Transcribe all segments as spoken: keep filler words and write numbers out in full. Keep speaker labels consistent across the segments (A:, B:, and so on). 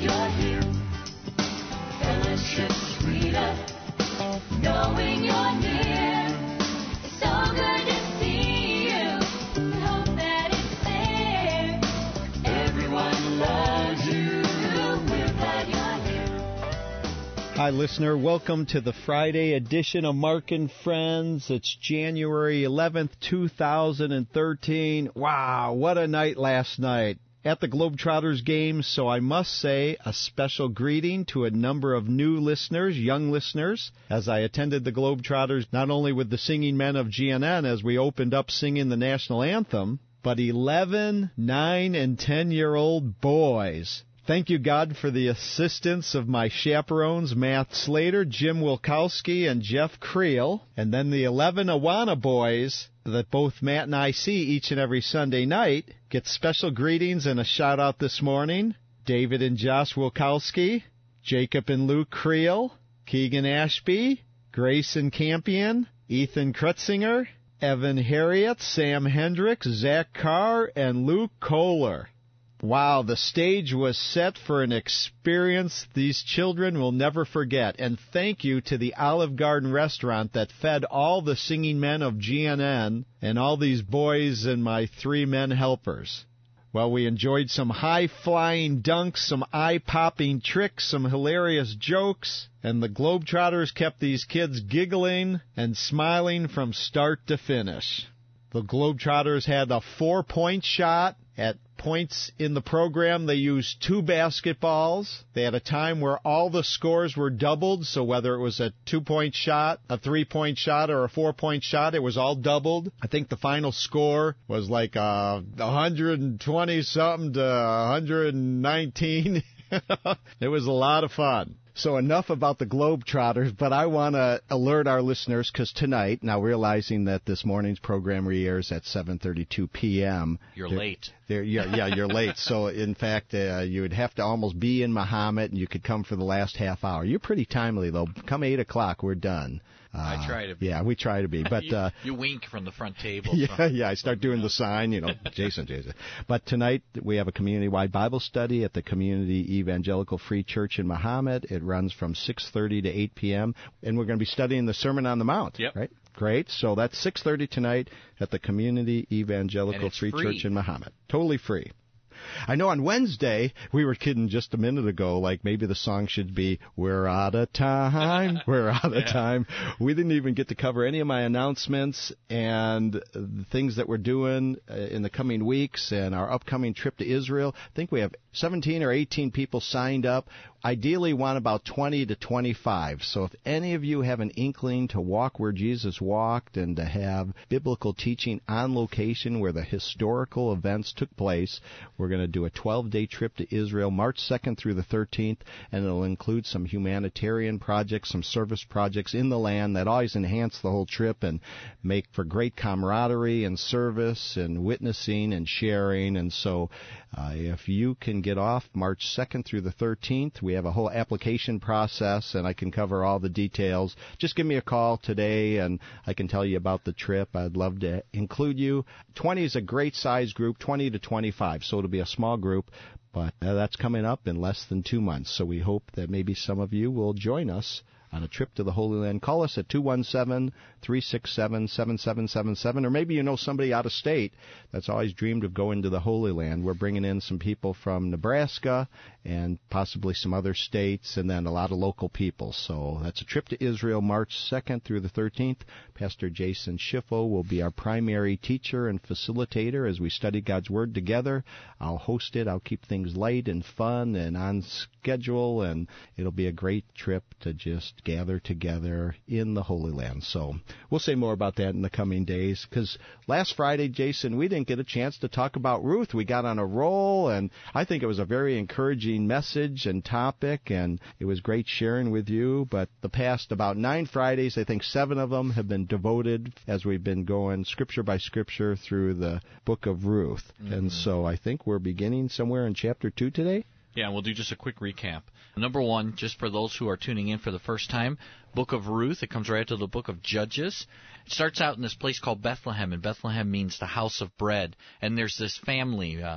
A: you're here. Fellowship's sweeter, knowing you're near. It's so good to see you. We hope that it's there. Everyone loves you. We're glad you're here.
B: Hi, listener. Welcome to the Friday edition of Mark and Friends. It's January eleventh, two thousand thirteen. Wow, what a night last night at the Globetrotters game. So I must say a special greeting to a number of new listeners, young listeners, as I attended the Globetrotters, not only with the singing men of G N N as we opened up singing the national anthem, but eleven, nine, and ten-year-old boys. Thank you, God, for the assistance of my chaperones, Matt Slater, Jim Wilkowski, and Jeff Creel, and then the eleven Awana boys that both Matt and I see each and every Sunday night get special greetings and a shout-out this morning. David and Josh Wilkowski, Jacob and Luke Creel, Keegan Ashby, Grayson Campion, Ethan Kretzinger, Evan Harriet, Sam Hendricks, Zach Carr, and Luke Kohler. Wow, the stage was set for an experience these children will never forget. And thank you to the Olive Garden restaurant that fed all the singing men of G N N and all these boys and my three men helpers. Well, we enjoyed some high-flying dunks, some eye-popping tricks, some hilarious jokes, and the Globetrotters kept these kids giggling and smiling from start to finish. The Globetrotters had a four-point shot. At points in the program, they used two basketballs. They had a time where all the scores were doubled, so whether it was a two-point shot, a three-point shot, or a four-point shot, it was all doubled. I think the final score was like uh, one hundred twenty-something to one hundred nineteen. It was a lot of fun. So enough about the Globetrotters, but I want to alert our listeners because tonight, now realizing that this morning's program re-airs at seven thirty-two p.m.
C: You're late.
B: They're, yeah, yeah, you're late. So, in fact, uh, you would have to almost be in Muhammad, and you could come for the last half hour. You're pretty timely, though. Come eight o'clock, we're done. Uh,
C: I try to be.
B: Yeah, we try to be. But
C: you,
B: uh,
C: you wink from the front table.
B: Yeah,
C: from,
B: yeah. I start doing the sign, you know, Jason, Jason. But tonight we have a community-wide Bible study at the Community Evangelical Free Church in Muhammad. It runs from six thirty to eight p.m., and we're going to be studying the Sermon on the Mount.
C: Yep.
B: Right? Great. So that's six thirty tonight at the Community Evangelical Free
C: free.
B: Church in Muhammad. Totally free. I know on Wednesday, we were kidding just a minute ago, like maybe the song should be, we're out of time, we're out of
C: yeah.
B: time. We didn't even get to cover any of my announcements and the things that we're doing in the coming weeks and our upcoming trip to Israel. I think we have seventeen or eighteen people signed up. Ideally want about twenty to twenty-five. So if any of you have an inkling to walk where Jesus walked and to have biblical teaching on location where the historical events took place, we're going to do a twelve-day trip to Israel, March second through the thirteenth, and it'll include some humanitarian projects, some service projects in the land that always enhance the whole trip and make for great camaraderie and service and witnessing and sharing. And so uh, if you can get off March second through the thirteenth, we have a whole application process, and I can cover all the details. Just give me a call today, and I can tell you about the trip. I'd love to include you. twenty is a great size group, twenty to twenty-five, so it'll be a small group, but uh, that's coming up in less than two months. So we hope that maybe some of you will join us on a trip to the Holy Land. Call us at two one seven, three six seven, seven seven seven seven, or maybe you know somebody out of state that's always dreamed of going to the Holy Land. We're bringing in some people from Nebraska and possibly some other states, and then a lot of local people. So that's a trip to Israel, March second through the thirteenth. Pastor Jason Schiffo will be our primary teacher and facilitator as we study God's Word together. I'll host it. I'll keep things light and fun and on schedule, and it'll be a great trip to just gather together in the Holy Land. So we'll say more about that in the coming days, because last Friday, Jason, we didn't get a chance to talk about Ruth. We got on a roll, and I think it was a very encouraging message and topic, and it was great sharing with you. But the past about nine Fridays, I think seven of them have been devoted as we've been going scripture by scripture through the book of Ruth. Mm-hmm. And so I think we're beginning somewhere in chapter two today.
C: Yeah, we'll do just a quick recap. Number one, just for those who are tuning in for the first time, Book of Ruth. It comes right after the Book of Judges. It starts out in this place called Bethlehem, and Bethlehem means the house of bread. And there's this family, um,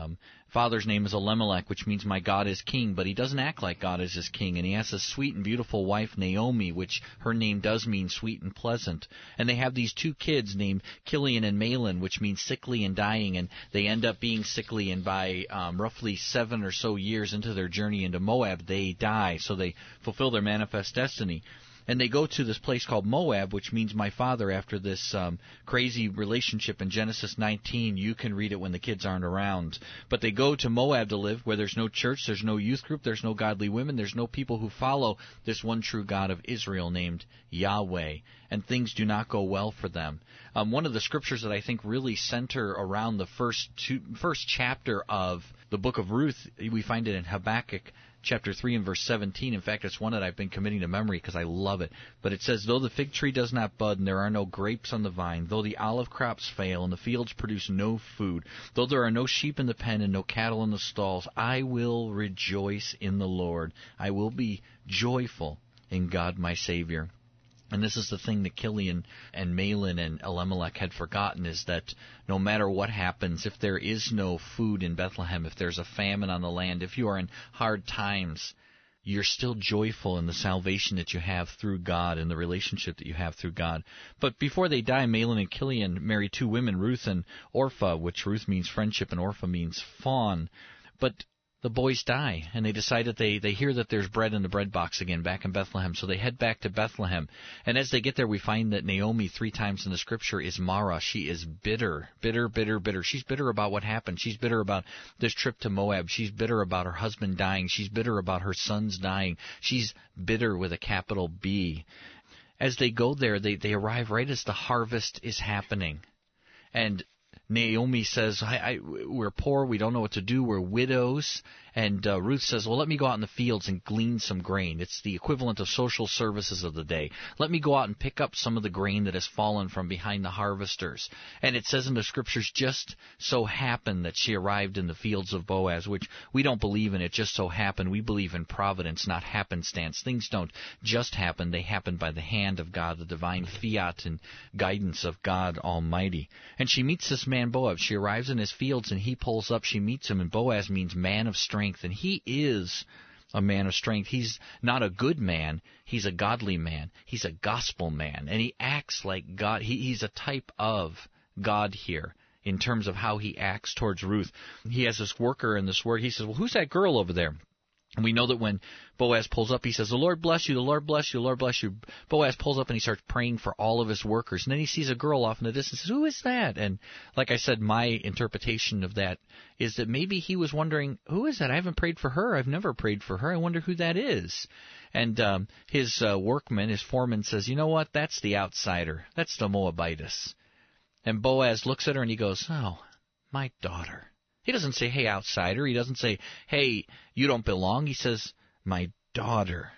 C: father's name is Elimelech, which means my God is king, but he doesn't act like God is his king. And he has a sweet and beautiful wife, Naomi, which her name does mean sweet and pleasant. And they have these two kids named Kilian and Mahlon, which means sickly and dying, and they end up being sickly, and by um, roughly seven or so years into their journey into Moab, they die, so they fulfill their manifest destiny. And they go to this place called Moab, which means my father, after this um, crazy relationship in Genesis nineteen. You can read it when the kids aren't around. But they go to Moab to live, where there's no church, there's no youth group, there's no godly women, there's no people who follow this one true God of Israel named Yahweh. And things do not go well for them. Um, one of the scriptures that I think really center around the first two, first chapter of the book of Ruth, we find it in Habakkuk chapter three and verse seventeen. In fact, it's one that I've been committing to memory because I love it. But it says, though the fig tree does not bud and there are no grapes on the vine, though the olive crops fail and the fields produce no food, though there are no sheep in the pen and no cattle in the stalls, I will rejoice in the Lord. I will be joyful in God my Savior. And this is the thing that Kilian and Mahlon and Elimelech had forgotten, is that no matter what happens, if there is no food in Bethlehem, if there's a famine on the land, if you are in hard times, you're still joyful in the salvation that you have through God and the relationship that you have through God. But before they die, Mahlon and Kilian marry two women, Ruth and Orpah, which Ruth means friendship and Orpah means fawn. But the boys die, and they decide that they, they hear that there's bread in the bread box again back in Bethlehem, so they head back to Bethlehem. And as they get there, we find that Naomi, three times in the scripture, is Mara. She is bitter, bitter, bitter, bitter. She's bitter about what happened. She's bitter about this trip to Moab. She's bitter about her husband dying. She's bitter about her sons dying. She's bitter with a capital B. As they go there, they, they arrive right as the harvest is happening. And Naomi says, I, I, we're poor, we don't know what to do, we're widows. And uh, Ruth says, well, let me go out in the fields and glean some grain. It's the equivalent of social services of the day. Let me go out and pick up some of the grain that has fallen from behind the harvesters. And it says in the scriptures, just so happened that she arrived in the fields of Boaz, which we don't believe in it just so happened. We believe in providence, not happenstance. Things don't just happen. They happen by the hand of God, the divine fiat and guidance of God Almighty. And she meets this man Boaz. She arrives in his fields, and he pulls up. She meets him, and Boaz means man of strength. And he is a man of strength. He's not a good man. He's a godly man. He's a gospel man. And he acts like God. He, he's a type of God here in terms of how he acts towards Ruth. He has this worker in this word. He says, well, who's that girl over there? And we know that when Boaz pulls up, he says, the Lord bless you, the Lord bless you, the Lord bless you. Boaz pulls up and he starts praying for all of his workers. And then he sees a girl off in the distance and says, who is that? And like I said, my interpretation of that is that maybe he was wondering, who is that? I haven't prayed for her. I've never prayed for her. I wonder who that is. And um, his uh, workman, his foreman says, you know what? That's the outsider. That's the Moabitess. And Boaz looks at her and he goes, oh, my daughter. He doesn't say, hey, outsider. He doesn't say, hey, you don't belong. He says, my daughter.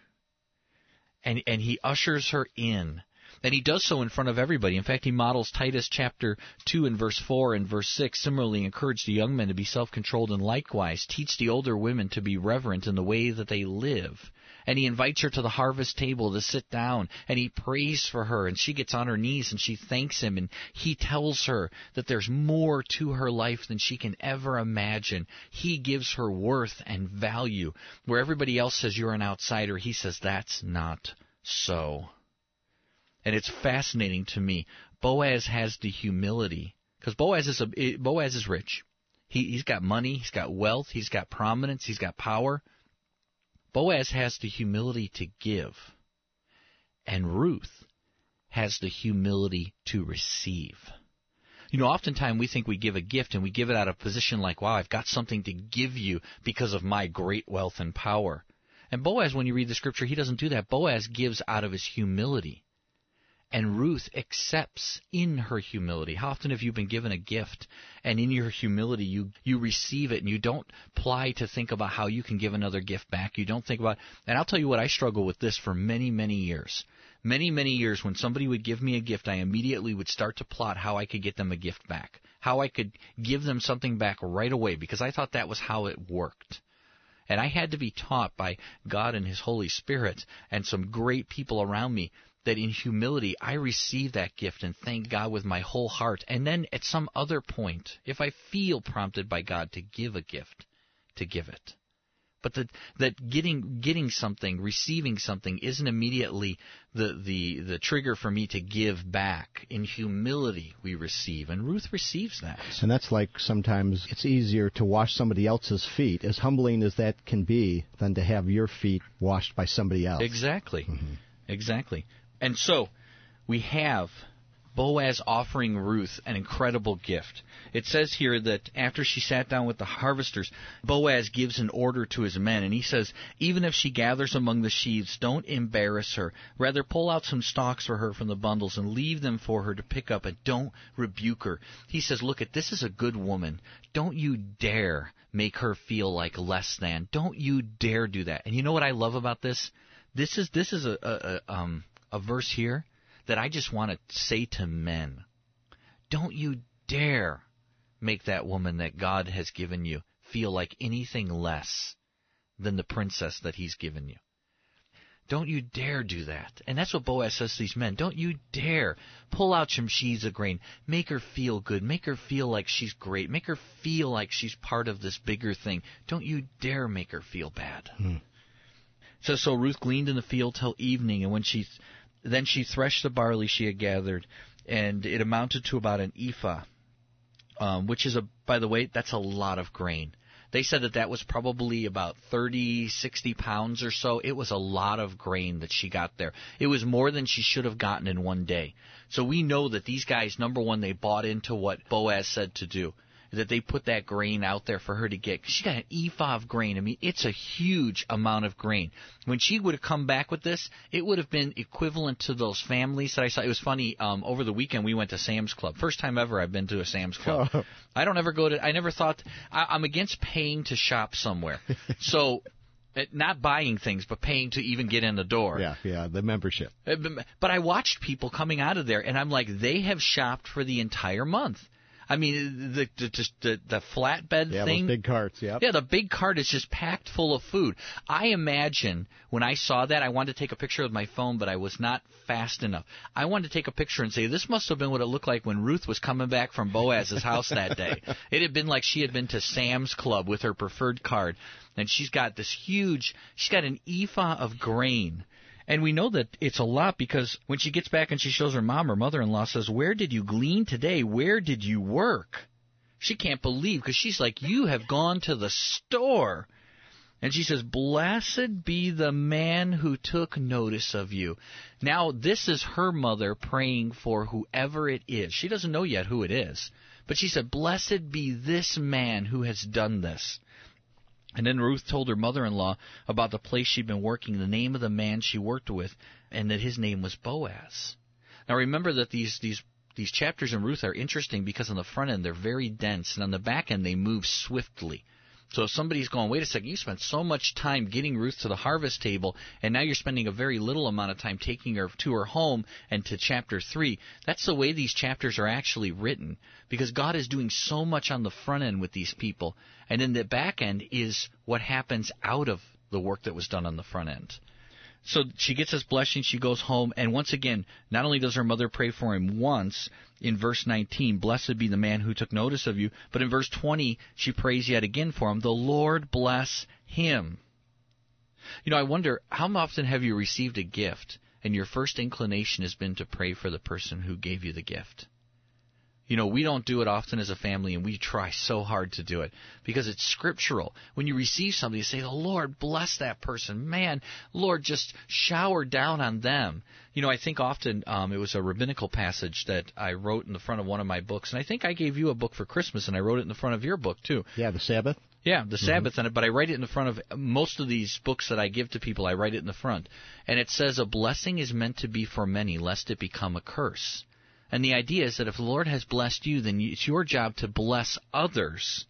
C: And and he ushers her in. And he does so in front of everybody. In fact, he models Titus chapter two and verse four and verse six. Similarly, encourage the young men to be self-controlled, and likewise teach the older women to be reverent in the way that they live. And he invites her to the harvest table to sit down, and he prays for her, and she gets on her knees and she thanks him, and he tells her that there's more to her life than she can ever imagine. He gives her worth and value. Where everybody else says you're an outsider, he says that's not so. And it's fascinating to me. Boaz has the humility, because Boaz is a, Boaz is rich. He, he's got money, he's got wealth, he's got prominence, he's got power. Boaz has the humility to give, and Ruth has the humility to receive. You know, oftentimes we think we give a gift, and we give it out of a position like, wow, I've got something to give you because of my great wealth and power. And Boaz, when you read the scripture, he doesn't do that. Boaz gives out of his humility. And Ruth accepts in her humility. How often have you been given a gift, and in your humility you, you receive it, and you don't ply to think about how you can give another gift back. You don't think about, and I'll tell you what, I struggle with this for many, many years. Many, many years when somebody would give me a gift, I immediately would start to plot how I could get them a gift back, how I could give them something back right away, because I thought that was how it worked. And I had to be taught by God and His Holy Spirit and some great people around me that in humility I receive that gift and thank God with my whole heart. And then at some other point, if I feel prompted by God to give a gift, to give it. But that that getting getting something, receiving something, isn't immediately the, the, the trigger for me to give back. In humility we receive, and Ruth receives that.
B: And that's like sometimes it's easier to wash somebody else's feet, as humbling as that can be, than to have your feet washed by somebody else.
C: Exactly.
B: Mm-hmm.
C: Exactly. And so we have Boaz offering Ruth an incredible gift. It says here that after she sat down with the harvesters, Boaz gives an order to his men, and he says, even if she gathers among the sheaves, don't embarrass her. Rather, pull out some stalks for her from the bundles and leave them for her to pick up, and don't rebuke her. He says, look, at this is a good woman. Don't you dare make her feel like less than. Don't you dare do that. And you know what I love about this? This is this is a, a, a, um, a verse here that I just want to say to men. Don't you dare make that woman that God has given you feel like anything less than the princess that he's given you. Don't you dare do that. And that's what Boaz says to these men. Don't you dare pull out some sheaves of grain. Make her feel good. Make her feel like she's great. Make her feel like she's part of this bigger thing. Don't you dare make her feel bad.
B: Hmm.
C: So, so Ruth gleaned in the field till evening, and when she then she threshed the barley she had gathered, and it amounted to about an ephah, um, which is, a by the way, that's a lot of grain. They said that that was probably about thirty, sixty pounds or so. It was a lot of grain that she got there. It was more than she should have gotten in one day. So we know that these guys, number one, they bought into what Boaz said to do, that they put that grain out there for her to get. She got an ephah of grain. I mean, it's a huge amount of grain. When she would have come back with this, it would have been equivalent to those families that I saw. It was funny, um, over the weekend we went to Sam's Club. First time ever I've been to a Sam's Club.
B: Oh.
C: I don't ever go to, I never thought, I, I'm against paying to shop somewhere. So, it, not buying things, but paying to even get in the door.
B: Yeah, yeah, the membership.
C: But I watched people coming out of there, and I'm like, they have shopped for the entire month. I mean, the the just the, the flatbed
B: yeah,
C: thing.
B: Yeah, those big carts, yeah.
C: Yeah, the big cart is just packed full of food. I imagine when I saw that, I wanted to take a picture with my phone, but I was not fast enough. I wanted to take a picture and say, this must have been what it looked like when Ruth was coming back from Boaz's house that day. It had been like she had been to Sam's Club with her preferred card, and she's got this huge, she's got an ephah of grain. And we know that it's a lot because when she gets back and she shows her mom, her mother-in-law says, where did you glean today? Where did you work? She can't believe, because she's like, you have gone to the store. And she says, blessed be the man who took notice of you. Now, this is her mother praying for whoever it is. She doesn't know yet who it is. But she said, blessed be this man who has done this. And then Ruth told her mother-in-law about the place she'd been working, the name of the man she worked with, and that his name was Boaz. Now remember that these these these chapters in Ruth are interesting because on the front end they're very dense, and on the back end they move swiftly. So if somebody's going, wait a second, you spent so much time getting Ruth to the harvest table, and now you're spending a very little amount of time taking her to her home and to chapter three. That's the way these chapters are actually written, because God is doing so much on the front end with these people, and then the back end is what happens out of the work that was done on the front end. So she gets this blessing, she goes home, and once again, not only does her mother pray for him once, in verse nineteen, blessed be the man who took notice of you, but in verse twenty, she prays yet again for him, the Lord bless him. You know, I wonder, how often have you received a gift, and your first inclination has been to pray for the person who gave you the gift? You know, we don't do it often as a family, and we try so hard to do it because it's scriptural. When you receive something, you say, the Lord bless that person. Man, Lord, just shower down on them. You know, I think often um, it was a rabbinical passage that I wrote in the front of one of my books, and I think I gave you a book for Christmas, and I wrote it in the front of your book, too.
B: Yeah, the Sabbath?
C: Yeah, the Sabbath, mm-hmm. But I write it in the front of most of these books that I give to people. I write it in the front. And it says, a blessing is meant to be for many, lest it become a curse. And the idea is that if the Lord has blessed you, then it's your job to bless others,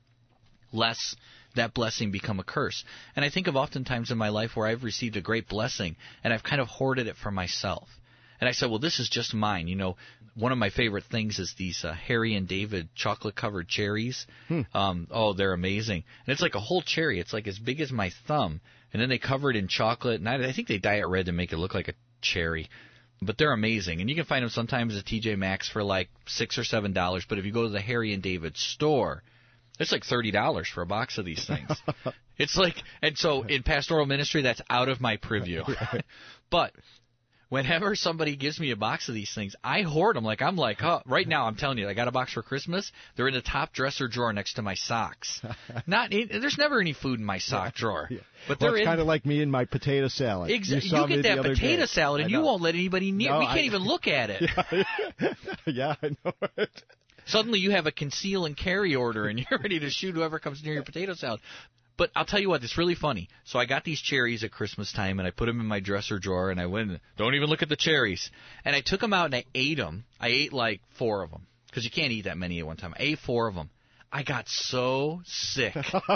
C: lest that blessing become a curse. And I think of oftentimes in my life where I've received a great blessing, and I've kind of hoarded it for myself. And I said, well, this is just mine. You know, one of my favorite things is these uh, Harry and David chocolate-covered cherries. Hmm. Um, oh, they're amazing. And it's like a whole cherry. It's like as big as my thumb. And then they cover it in chocolate. And I, I think they dye it red to make it look like a cherry. But they're amazing, and you can find them sometimes at T J Maxx for like six or seven dollars. But if you go to the Harry and David store, It's like thirty dollars for a box of these things. It's like, and so in pastoral ministry, that's out of my purview. But whenever somebody gives me a box of these things, I hoard them. Like I'm like, oh, right now I'm telling you, I got a box for Christmas. They're in the top dresser drawer next to my socks. Not, there's never any food in my sock drawer.
B: Yeah.
C: But
B: Well,
C: they're
B: it's
C: in.
B: kind of like me and my potato salad.
C: Exa-
B: You,
C: you,
B: saw me
C: get
B: the
C: that
B: other
C: potato
B: day.
C: salad, and
B: I
C: you
B: know.
C: won't let anybody near.
B: No,
C: we can't
B: I-
C: even look at it.
B: Yeah, I know it.
C: Suddenly you have a conceal and carry order, and you're ready to shoot whoever comes near your potato salad. But I'll tell you what, it's really funny. So I got these cherries at Christmas time, and I put them in my dresser drawer, and I went, don't even look at the cherries. And I took them out, and I ate them. I ate like four of them, because you can't eat that many at one time. I ate four of them. I got so sick.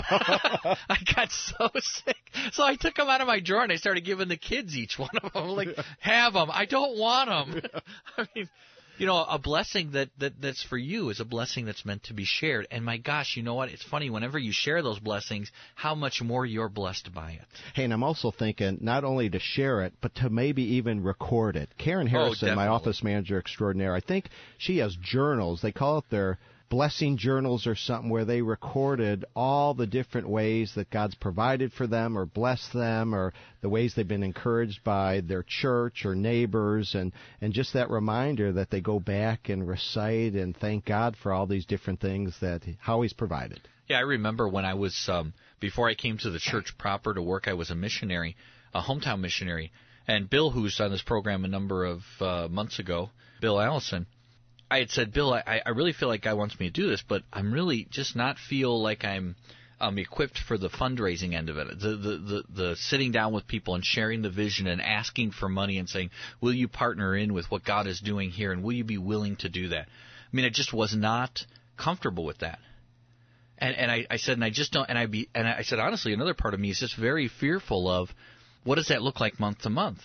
C: I got so sick. So I took them out of my drawer, and I started giving the kids each one of them. Like, have them. I don't want them. I mean... You know, a blessing that, that that's for you is a blessing that's meant to be shared. And my gosh, you know what? It's funny. Whenever you share those blessings, how much more you're blessed by it.
B: Hey, and I'm also thinking not only to share it, but to maybe even record it. Karen Harrison, my
C: definitely.
B: office manager extraordinaire, I think she has journals. They call it their blessing journals or something, where they recorded all the different ways that God's provided for them or blessed them, or the ways they've been encouraged by their church or neighbors, and, and just that reminder that they go back and recite and thank God for all these different things that how He's provided.
C: Yeah, I remember when I was, um, before I came to the church proper to work, I was a missionary, a hometown missionary. And Bill, who's on this program a number of uh, months ago, Bill Allison, I had said, Bill, I, I really feel like God wants me to do this, but I'm really just not feel like I'm um, equipped for the fundraising end of it, the, the the the sitting down with people and sharing the vision and asking for money and saying, will you partner in with what God is doing here, and will you be willing to do that? I mean, I just was not comfortable with that. And and I, I said, and I just don't, and I be, and I said, honestly, another part of me is just very fearful of what does that look like month to month.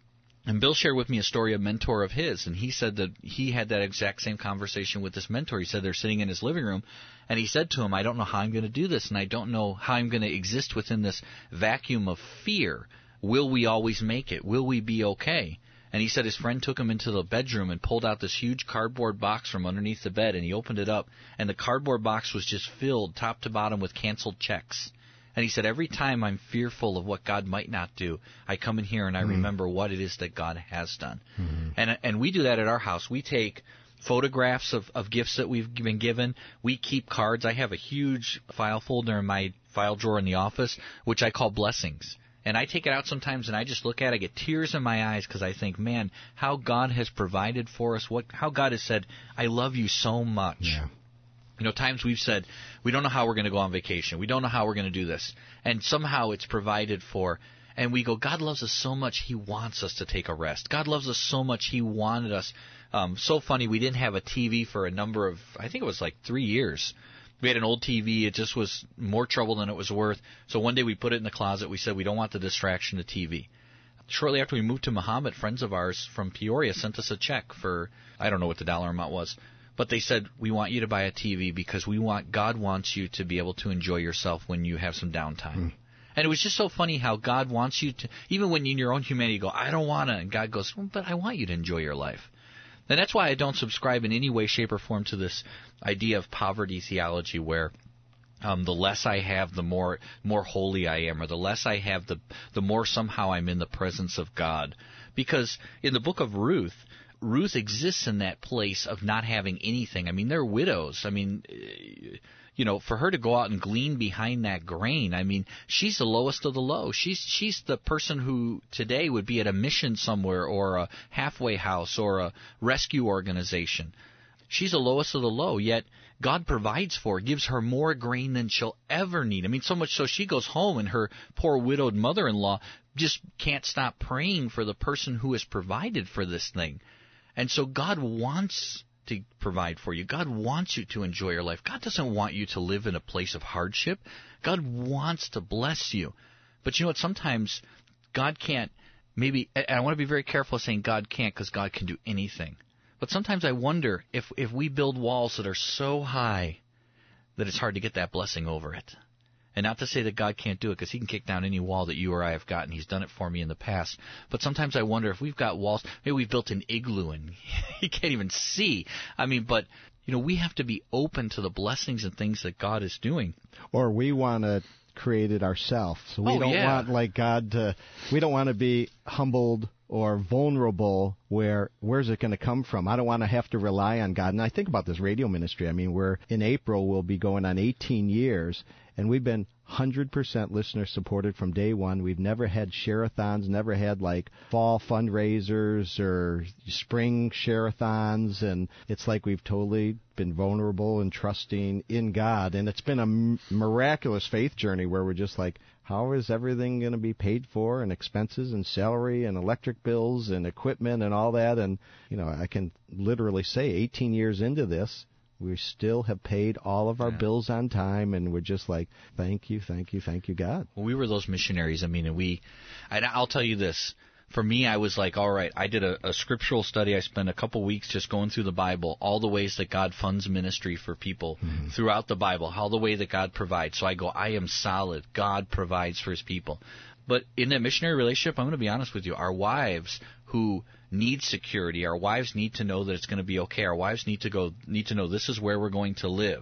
C: And Bill shared with me a story of a mentor of his, and he said that he had that exact same conversation with this mentor. He said they're sitting in his living room, and he said to him, I don't know how I'm going to do this, and I don't know how I'm going to exist within this vacuum of fear. Will we always make it? Will we be okay? And he said his friend took him into the bedroom and pulled out this huge cardboard box from underneath the bed, and he opened it up, and the cardboard box was just filled top to bottom with canceled checks. And he said, every time I'm fearful of what God might not do, I come in here and I mm. remember what it is that God has done. Mm-hmm. And and we do that at our house. We take photographs of, of gifts that we've been given. We keep cards. I have a huge file folder in my file drawer in the office, which I call blessings. And I take it out sometimes and I just look at it. I get tears in my eyes because I think, man, how God has provided for us, what how God has said, I love you so much.
B: Yeah.
C: You know, times we've said, we don't know how we're going to go on vacation. We don't know how we're going to do this. And somehow it's provided for. And we go, God loves us so much, He wants us to take a rest. God loves us so much, He wanted us. Um, so funny, we didn't have a T V for a number of, I think it was like three years. We had an old T V. It just was more trouble than it was worth. So one day we put it in the closet. We said, we don't want the distraction of T V. Shortly after we moved to Muhammad, friends of ours from Peoria sent us a check for, I don't know what the dollar amount was. But they said, we want you to buy a T V because we want God wants you to be able to enjoy yourself when you have some downtime. Mm. And it was just so funny how God wants you to, even when in your own humanity you go, I don't want to, and God goes, well, but I want you to enjoy your life. And that's why I don't subscribe in any way, shape, or form to this idea of poverty theology where um, the less I have, the more more holy I am, or the less I have, the the more somehow I'm in the presence of God. Because in the book of Ruth, Ruth exists in that place of not having anything. I mean, they're widows. I mean, you know, for her to go out and glean behind that grain, I mean, she's the lowest of the low. She's she's the person who today would be at a mission somewhere or a halfway house or a rescue organization. She's the lowest of the low, yet God provides for her, gives her more grain than she'll ever need. I mean, so much so she goes home and her poor widowed mother-in-law just can't stop praying for the person who has provided for this thing. And so God wants to provide for you. God wants you to enjoy your life. God doesn't want you to live in a place of hardship. God wants to bless you. But you know what? Sometimes God can't maybe, and I want to be very careful of saying God can't because God can do anything. But sometimes I wonder if, if we build walls that are so high that it's hard to get that blessing over it. And not to say that God can't do it, because he can kick down any wall that you or I have got, and he's done it for me in the past. But sometimes I wonder if we've got walls, maybe we've built an igloo and you can't even see. I mean, but, you know, we have to be open to the blessings and things that God is doing.
B: Or we want to create it ourselves. So we
C: Oh,
B: don't
C: yeah.
B: want, like, God to, we don't want to be humbled or vulnerable where, where's it going to come from? I don't want to have to rely on God. And I think about this radio ministry. I mean, we're, in April, we'll be going on eighteen years, and we've been one hundred percent listener supported from day one. We've never had share-a-thons, never had, like, fall fundraisers or spring share-a-thons, and it's like we've totally been vulnerable and trusting in God. And it's been a m- miraculous faith journey where we're just like, how is everything going to be paid for, and expenses and salary and electric bills and equipment and all that? And, you know, I can literally say eighteen years into this, we still have paid all of our
C: Yeah.
B: bills on time, and we're just like, thank you, thank you, thank you, God.
C: Well, we were those missionaries. I mean, and we, and I'll tell you this. For me, I was like, all right, I did a, a scriptural study. I spent a couple weeks just going through the Bible, all the ways that God funds ministry for people mm-hmm. throughout the Bible, all the way that God provides. So I go, I am solid. God provides for his people. But in that missionary relationship, I'm going to be honest with you, our wives who need security, our wives need to know that it's going to be okay. Our wives need to go, need to know this is where we're going to live.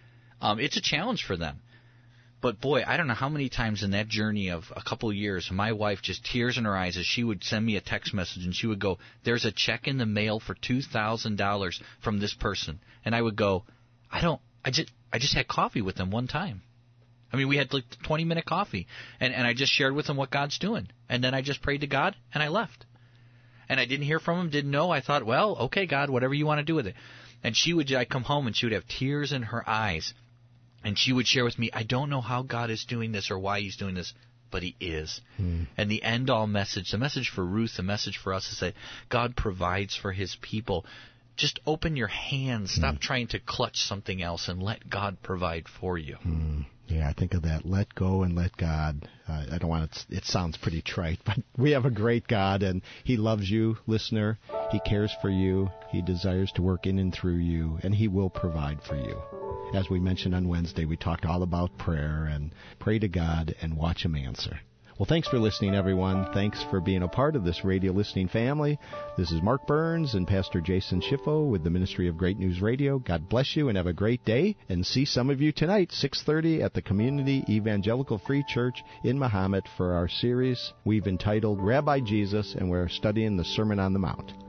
C: Um, it's a challenge for them. But, boy, I don't know how many times in that journey of a couple of years, my wife just tears in her eyes as she would send me a text message, and she would go, there's a check in the mail for two thousand dollars from this person. And I would go, I don't, I just, I just had coffee with them one time. I mean, we had like twenty-minute coffee, and, and I just shared with them what God's doing. And then I just prayed to God, and I left. And I didn't hear from him, didn't know. I thought, well, okay, God, whatever you want to do with it. And she would, I'd come home, and she would have tears in her eyes. And she would share with me, I don't know how God is doing this or why he's doing this, but he is. Hmm. And the end-all message, the message for Ruth, the message for us is that God provides for his people. Just open your hands. Stop hmm. trying to clutch something else and let God provide for you.
B: Hmm. Yeah, I think of that. Let go and let God. Uh, I don't want it. It sounds pretty trite, but we have a great God, and he loves you, listener. He cares for you. He desires to work in and through you, and he will provide for you. As we mentioned on Wednesday, we talked all about prayer and pray to God and watch him answer. Well, thanks for listening, everyone. Thanks for being a part of this radio listening family. This is Mark Burns and Pastor Jason Schiffo with the Ministry of Great News Radio. God bless you and have a great day. And see some of you tonight, six thirty at the Community Evangelical Free Church in Mahomet for our series we've entitled Rabbi Jesus, and we're studying the Sermon on the Mount.